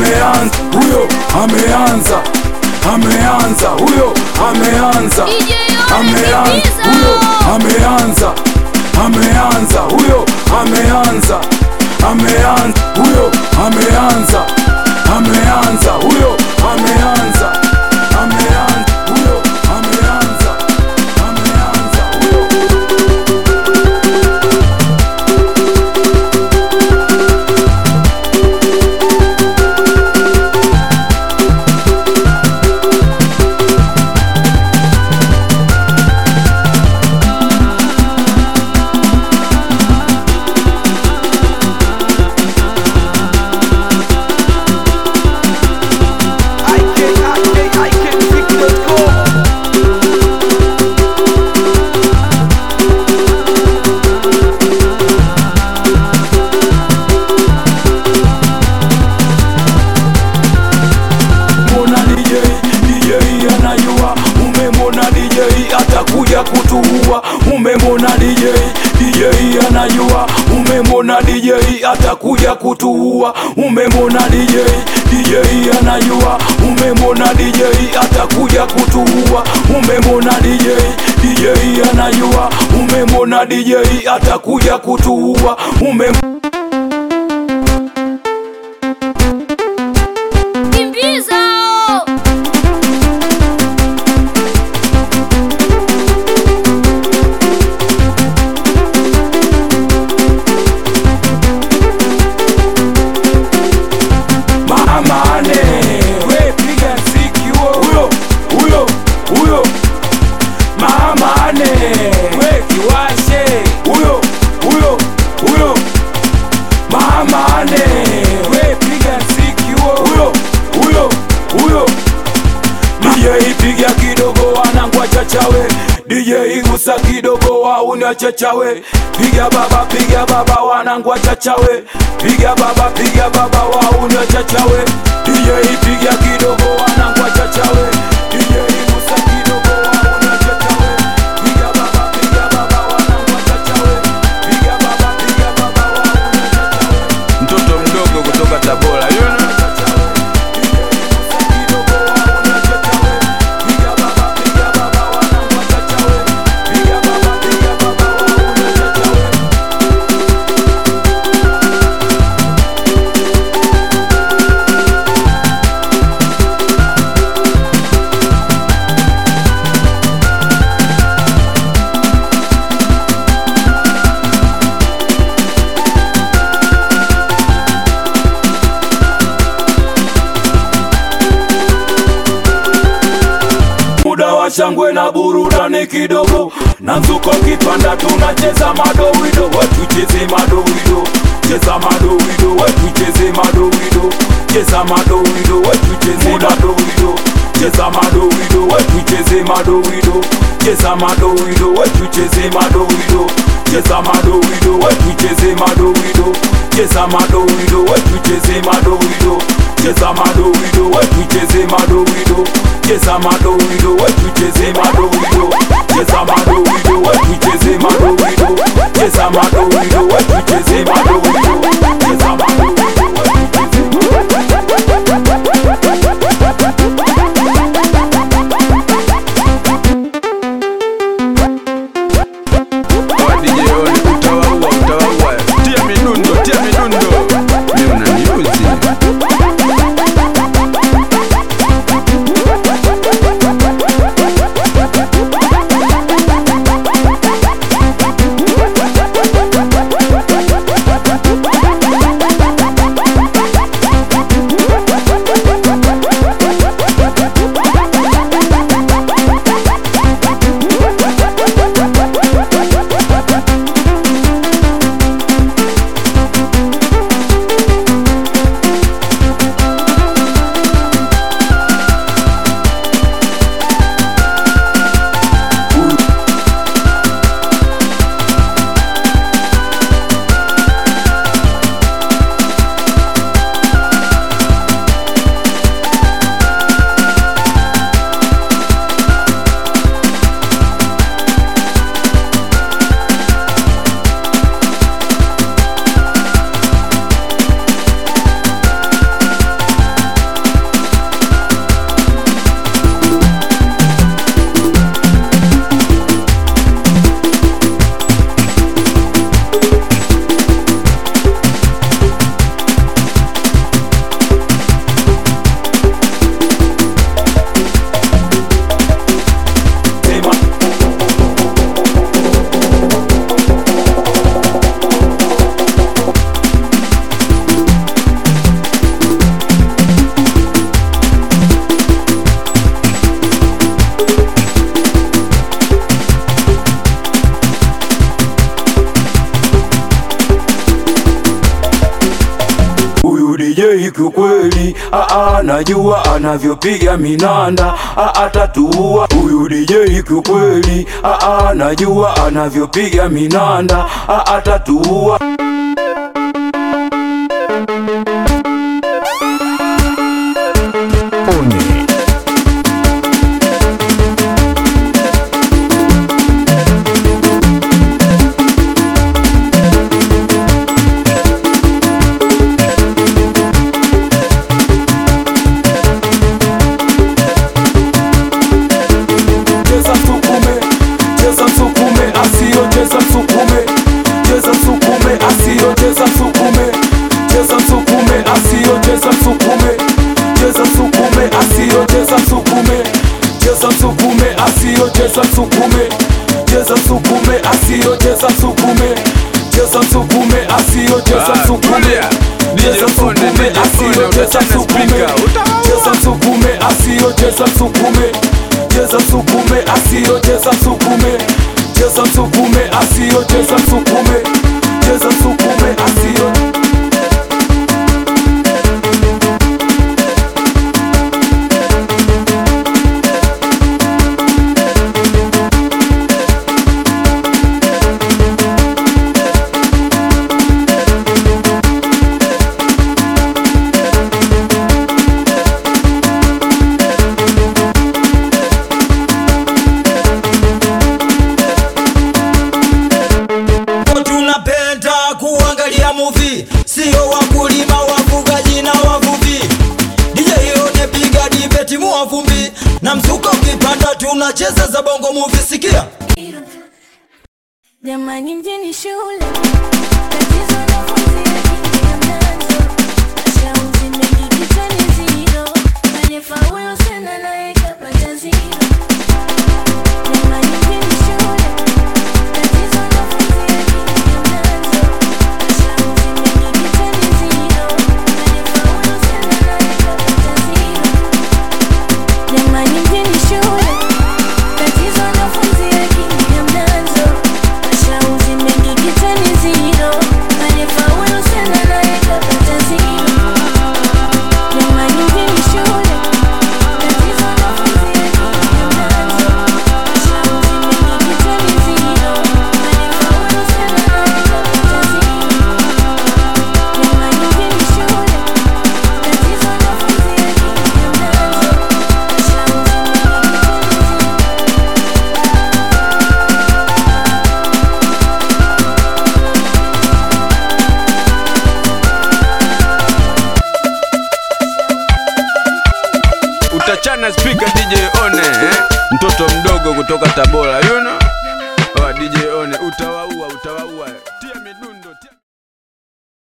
ameanza huyo, ameanza huyo, ameanza huyo, ameanza huyo, ameanza huyo, ameanza huyo, ameanza huyo. Umemona DJ anajua, umemona DJ atakuja kutuua. Umemona DJ anajua, umemona DJ atakuja kutuua. Umemona DJ anajua, umemona DJ atakuja kutuua. Piga kidogo wanangwa chachawe, DJ gusa kidogo wauni chachawe. Piga baba wanangwa chachawe, piga baba wauni chachawe. DJ piga kidogo wanangwa chachawe, DJ gusa kidogo wauni chachawe. Piga baba wanangwa chachawe, piga baba wauni chachawe. Mtoto mdogo kutoka Tabora, shangwe na burudani kidogo, na mzuko kipanda tunacheza madowido. Watu cheze madowido, cheza madowido. Watu cheze madowido, cheza madowido. Watu cheze madowido, cheza madowido. Watu cheze madowido, cheza madowido. Watu cheze madowido, cheza madowido. Watu cheze madowido, cheza madowido. Watu cheze madowido, cheza madowido. Watu cheze madowido, cheza madowido. Watu cheze madowido, cheza madowido. Watu cheze madowido, cheza madowido. Watu cheze madowido, cheza madowido. kiukweli, najua anavyopiga minanda, atatua. Huyu DJ kiukweli, najua anavyopiga minanda, atatua. Sio wakulima, wafugaji na wavuvi. DJ One piga dibeti muavumbi, na mzuka ukipanda tunacheza za bongo movie. Sikia jamani, mjini shule tatizo na funzi ya mnazo, mashauzi mengi kichwani zero, kwenye faulu sana naye kapata zero. Jamani, mjini shule tatizo na funzi ya mnazo, mashauzi mengi kichwani zero, kwenye faulu sana naye kapata zero. Jamani, mjini shule tatizo na funzi ya mnazo, mashauzi mengi kichwani zero, kwenye faulu sana naye kapata zero. Jamani, mjini shule tatizo na funzi ya mnazo, mashauzi mengi kichwani zero, kwenye faulu sana naye kapata zero. Jamani, mjini shule tatizo na funzi ya mnazo, mashauzi Utachana speaker DJ One, mtoto mdogo kutoka Tabora, you know? DJ One, utawaua, tia midundo.